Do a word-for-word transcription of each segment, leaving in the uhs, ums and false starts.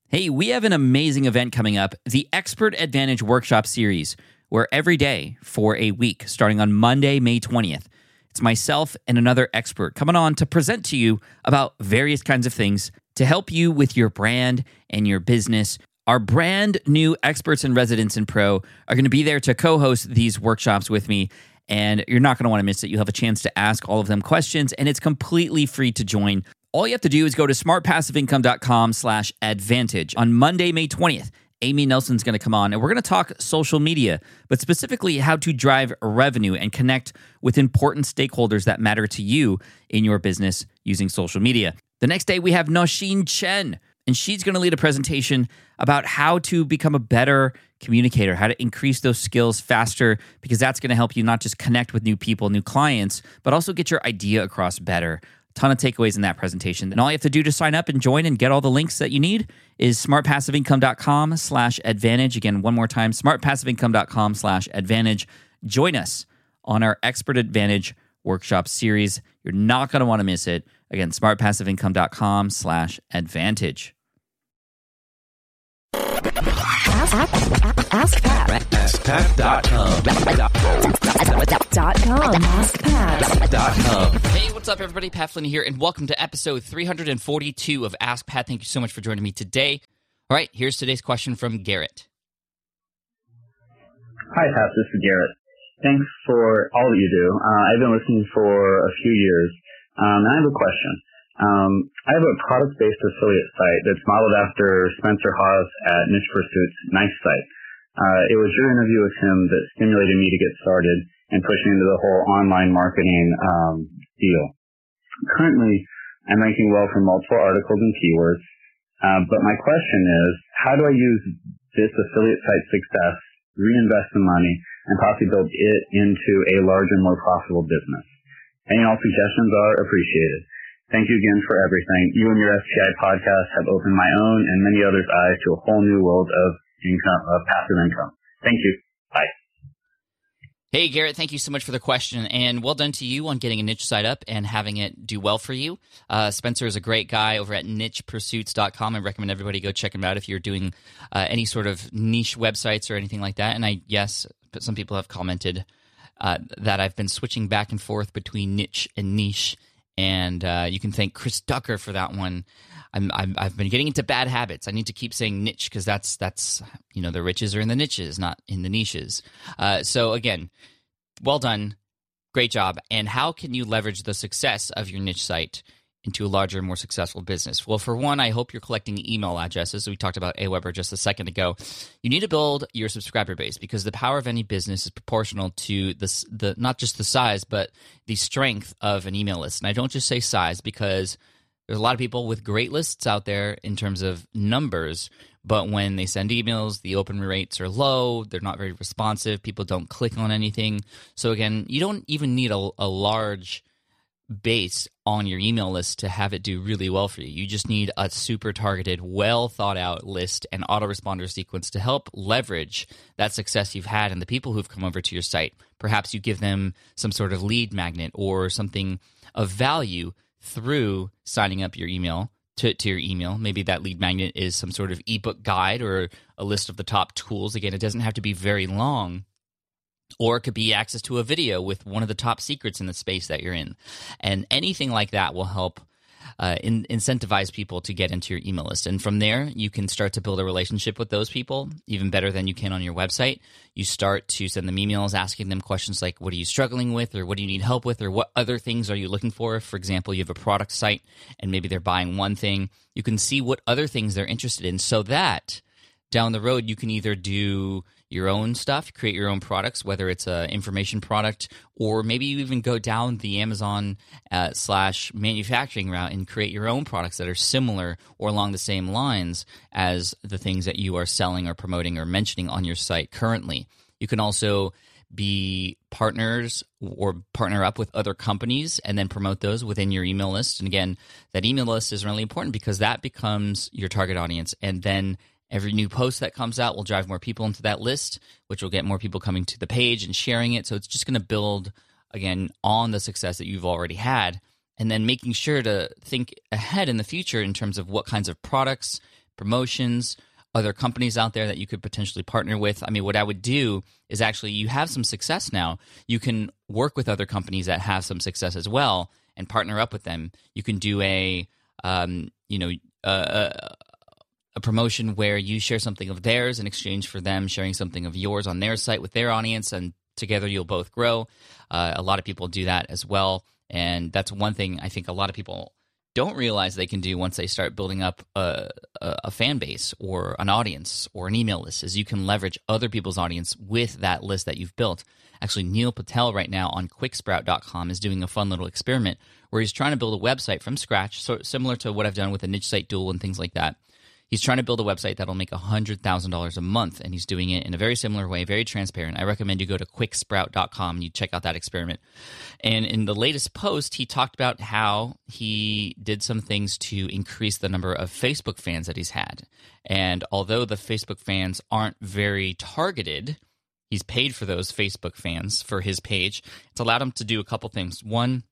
Hey, we have an amazing event coming up, the Expert Advantage Workshop Series, where every day for a week, starting on Monday, May twentieth, it's myself and another expert coming on to present to you about various kinds of things to help you with your brand and your business. Our brand new experts and residents in Pro are going to be there to co-host these workshops with me, and you're not going to want to miss it. You'll have a chance to ask all of them questions, and it's completely free to join. All you have to do is go to smartpassiveincome.com slash advantage. On Monday, May twentieth, Amy Nelson's going to come on, and we're going to talk social media, but specifically how to drive revenue and connect with important stakeholders that matter to you in your business using social media. The next day, we have Nosheen Chen, and she's going to lead a presentation about how to become a better communicator, how to increase those skills faster, because that's going to help you not just connect with new people, new clients, but also get your idea across better. Ton of takeaways in that presentation. And all you have to do to sign up and join and get all the links that you need is smartpassiveincome.com slash advantage. Again, one more time, smartpassiveincome.com slash advantage. Join us on our Expert Advantage Workshop Series. You're not going to want to miss it. Again, smartpassiveincome.com slash advantage. Ask, ask, ask Pat. ask pat dot com. Dot com. ask pat dot com. Hey, what's up, everybody? Pat Flynn here, and welcome to episode three hundred forty-two of Ask Pat. Thank you so much for joining me today. All right, here's today's question from Garrett. Hi, Pat. This is Garrett. Thanks for all that you do. Uh, I've been listening for a few years, um, and I have a question. Um, I have a product-based affiliate site that's modeled after Spencer Haas at Niche Pursuit's Nice site. Uh, it was your interview with him that stimulated me to get started and push me into the whole online marketing um, deal. Currently, I'm ranking well for multiple articles and keywords, uh, but my question is, how do I use this affiliate site success, reinvest the money, and possibly build it into a larger, more profitable business? Any and all suggestions are appreciated. Thank you again for everything. You and your S T I podcast have opened my own and many others' eyes to a whole new world of income, of passive income. Thank you. Bye. Hey, Garrett, thank you so much for the question, and well done to you on getting a niche site up and having it do well for you. Uh, Spencer is a great guy over at niche pursuits dot com. I recommend everybody go check him out if you're doing uh, any sort of niche websites or anything like that. And I, yes, some people have commented uh, that I've been switching back and forth between niche and niche. And uh, you can thank Chris Ducker for that one. I'm, I'm, I've been getting into bad habits. I need to keep saying niche because that's, that's you know, the riches are in the niches, not in the niches. Uh, so again, well done. Great job. And how can you leverage the success of your niche site into a larger, more successful business? Well, for one, I hope you're collecting email addresses. We talked about Aweber just a second ago. You need to build your subscriber base because the power of any business is proportional to the, the not just the size, but the strength of an email list. And I don't just say size because there's a lot of people with great lists out there in terms of numbers, but when they send emails, the open rates are low, they're not very responsive, people don't click on anything. So again, you don't even need a, a large base on your email list to have it do really well for you. You just need a super targeted, well thought out list and autoresponder sequence to help leverage that success you've had and the people who've come over to your site. Perhaps you give them some sort of lead magnet or something of value through signing up your email to, to your email. Maybe that lead magnet is some sort of ebook guide or a list of the top tools. Again, it doesn't have to be very long. Or it could be access to a video with one of the top secrets in the space that you're in. And anything like that will help uh, in, incentivize people to get into your email list. And from there, you can start to build a relationship with those people even better than you can on your website. You start to send them emails asking them questions like, what are you struggling with? Or what do you need help with? Or what other things are you looking for? For example, you have a product site and maybe they're buying one thing. You can see what other things they're interested in so that down the road, you can either do your own stuff, create your own products, whether it's an information product, or maybe you even go down the Amazon uh, slash manufacturing route and create your own products that are similar or along the same lines as the things that you are selling or promoting or mentioning on your site currently. You can also be partners or partner up with other companies and then promote those within your email list. And again, that email list is really important because that becomes your target audience. And then every new post that comes out will drive more people into that list, which will get more people coming to the page and sharing it. So it's just going to build, again, on the success that you've already had. And then making sure to think ahead in the future in terms of what kinds of products, promotions, other companies out there that you could potentially partner with. I mean, what I would do is actually, you have some success now. You can work with other companies that have some success as well and partner up with them. You can do a, um, you know, uh, a promotion where you share something of theirs in exchange for them sharing something of yours on their site with their audience, and together you'll both grow. Uh, a lot of people do that as well, and that's one thing I think a lot of people don't realize they can do once they start building up a, a, a fan base or an audience or an email list, is you can leverage other people's audience with that list that you've built. Actually, Neil Patel right now on quick sprout dot com is doing a fun little experiment where he's trying to build a website from scratch, so similar to what I've done with the Niche Site Duel and things like that. He's trying to build a website that'll make one hundred thousand dollars a month, and he's doing it in a very similar way, very transparent. I recommend you go to quick sprout dot com and you check out that experiment. And in the latest post, he talked about how he did some things to increase the number of Facebook fans that he's had. And although the Facebook fans aren't very targeted, he's paid for those Facebook fans for his page. It's allowed him to do a couple things. One,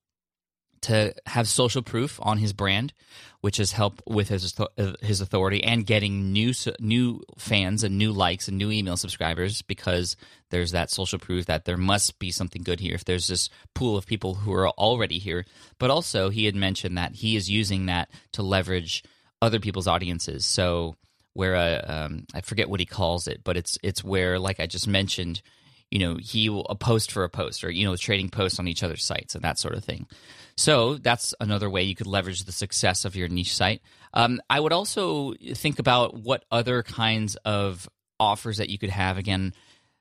to have social proof on his brand, which has helped with his his authority and getting new new fans and new likes and new email subscribers, because there's that social proof that there must be something good here if there's this pool of people who are already here. But also, he had mentioned that he is using that to leverage other people's audiences. So where a, um, I forget what he calls it, but it's it's where, like I just mentioned, you know, he will a post for a post, or, you know, trading posts on each other's sites and that sort of thing. So that's another way you could leverage the success of your niche site. Um, I would also think about what other kinds of offers that you could have, again,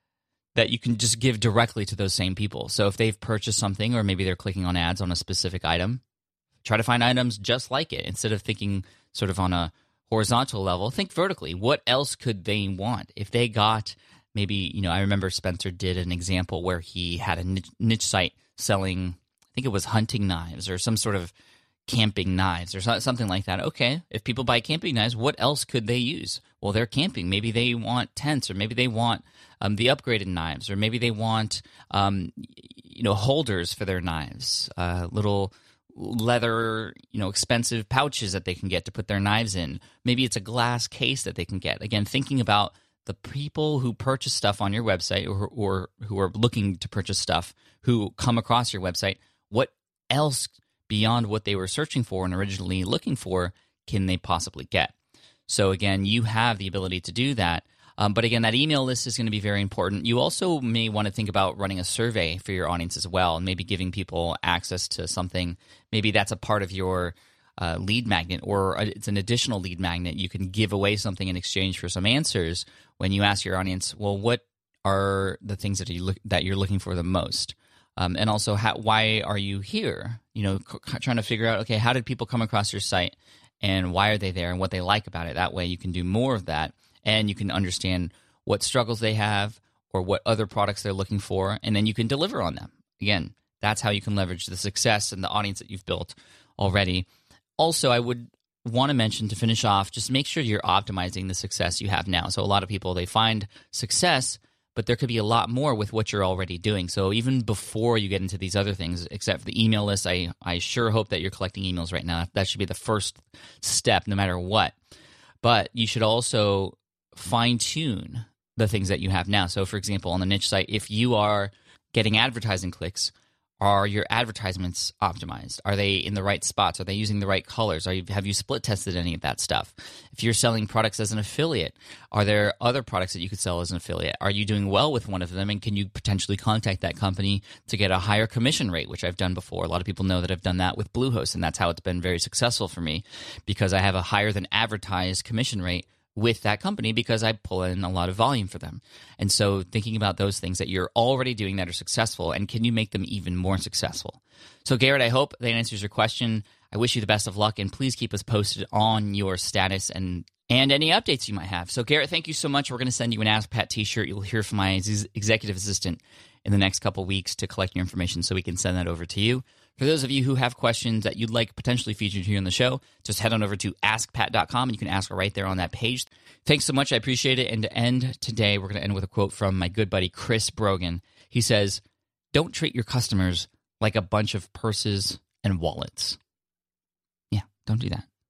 that you can just give directly to those same people. So if they've purchased something, or maybe they're clicking on ads on a specific item, try to find items just like it. Instead of thinking sort of on a horizontal level, think vertically. What else could they want? If they got maybe, you know, I remember Spencer did an example where he had a niche, niche site selling, I think it was hunting knives or some sort of camping knives or something like that. Okay, if people buy camping knives, what else could they use? Well, they're camping. Maybe they want tents, or maybe they want um, the upgraded knives, or maybe they want, um, you know, holders for their knives, uh, little leather, you know, expensive pouches that they can get to put their knives in. Maybe it's a glass case that they can get. Again, thinking about the people who purchase stuff on your website, or, or who are looking to purchase stuff, who come across your website, what else beyond what they were searching for and originally looking for can they possibly get? So again, you have the ability to do that. Um, but again, that email list is going to be very important. You also may want to think about running a survey for your audience as well, and maybe giving people access to something. Maybe that's a part of your uh, lead magnet, or it's an additional lead magnet. You can give away something in exchange for some answers when you ask your audience, well, what are the things that you look, that you're looking for the most? Um, and also, how, why are you here? You know, c- trying to figure out, okay, how did people come across your site, and why are they there, and what they like about it? That way you can do more of that, and you can understand what struggles they have or what other products they're looking for, and then you can deliver on them. Again, that's how you can leverage the success and the audience that you've built already. Also, I would want to mention, to finish off, just make sure you're optimizing the success you have now. So a lot of people, they find success, but there could be a lot more with what you're already doing. So even before you get into these other things, except for the email list, I, I sure hope that you're collecting emails right now. That should be the first step, no matter what. But you should also fine-tune the things that you have now. So for example, on the niche site, if you are getting advertising clicks, are your advertisements optimized? Are they in the right spots? Are they using the right colors? Are you, have you split tested any of that stuff? If you're selling products as an affiliate, are there other products that you could sell as an affiliate? Are you doing well with one of them, and can you potentially contact that company to get a higher commission rate, which I've done before? A lot of people know that I've done that with Bluehost, and that's how it's been very successful for me, because I have a higher than advertised commission rate with that company because I pull in a lot of volume for them. And so thinking about those things that you're already doing that are successful, and can you make them even more successful? So Garrett, I hope that answers your question. I wish you the best of luck, and please keep us posted on your status and and any updates you might have. So Garrett, thank you so much. We're going to send you an Ask Pat t-shirt. You'll hear from my executive assistant in the next couple of weeks to collect your information so we can send that over to you. For those of you who have questions that you'd like potentially featured here on the show, just head on over to ask pat dot com, and you can ask her right there on that page. Thanks so much. I appreciate it. And to end today, we're going to end with a quote from my good buddy Chris Brogan. He says, "Don't treat your customers like a bunch of purses and wallets." Yeah, don't do that.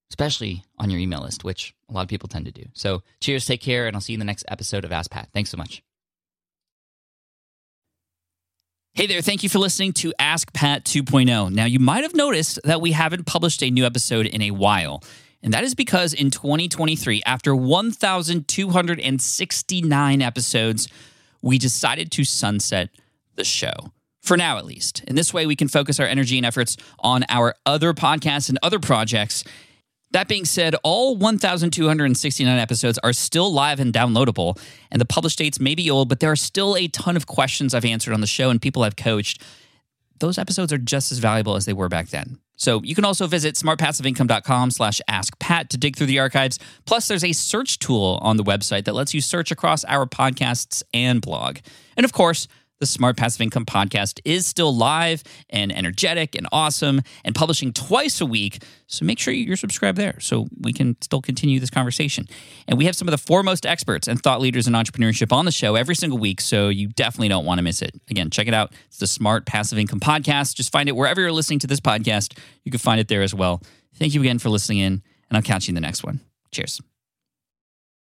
especially on your email list, which a lot of people tend to do. So cheers, take care, and I'll see you in the next episode of Ask Pat. Thanks so much. Hey there, thank you for listening to Ask Pat two point oh. Now, you might have noticed that we haven't published a new episode in a while, and that is because in twenty twenty-three, after one thousand two hundred sixty-nine episodes, we decided to sunset the show. For now, at least. In this way, we can focus our energy and efforts on our other podcasts and other projects. That being said, all one thousand two hundred sixty-nine episodes are still live and downloadable, and the published dates may be old, but there are still a ton of questions I've answered on the show and people I've coached. Those episodes are just as valuable as they were back then. So you can also visit smartpassiveincome.com slash askpat to dig through the archives. Plus, there's a search tool on the website that lets you search across our podcasts and blog. And of course, the Smart Passive Income podcast is still live and energetic and awesome and publishing twice a week. So make sure you're subscribed there so we can still continue this conversation. And we have some of the foremost experts and thought leaders in entrepreneurship on the show every single week, so you definitely don't want to miss it. Again, check it out. It's the Smart Passive Income podcast. Just find it wherever you're listening to this podcast. You can find it there as well. Thank you again for listening in, and I'll catch you in the next one. Cheers.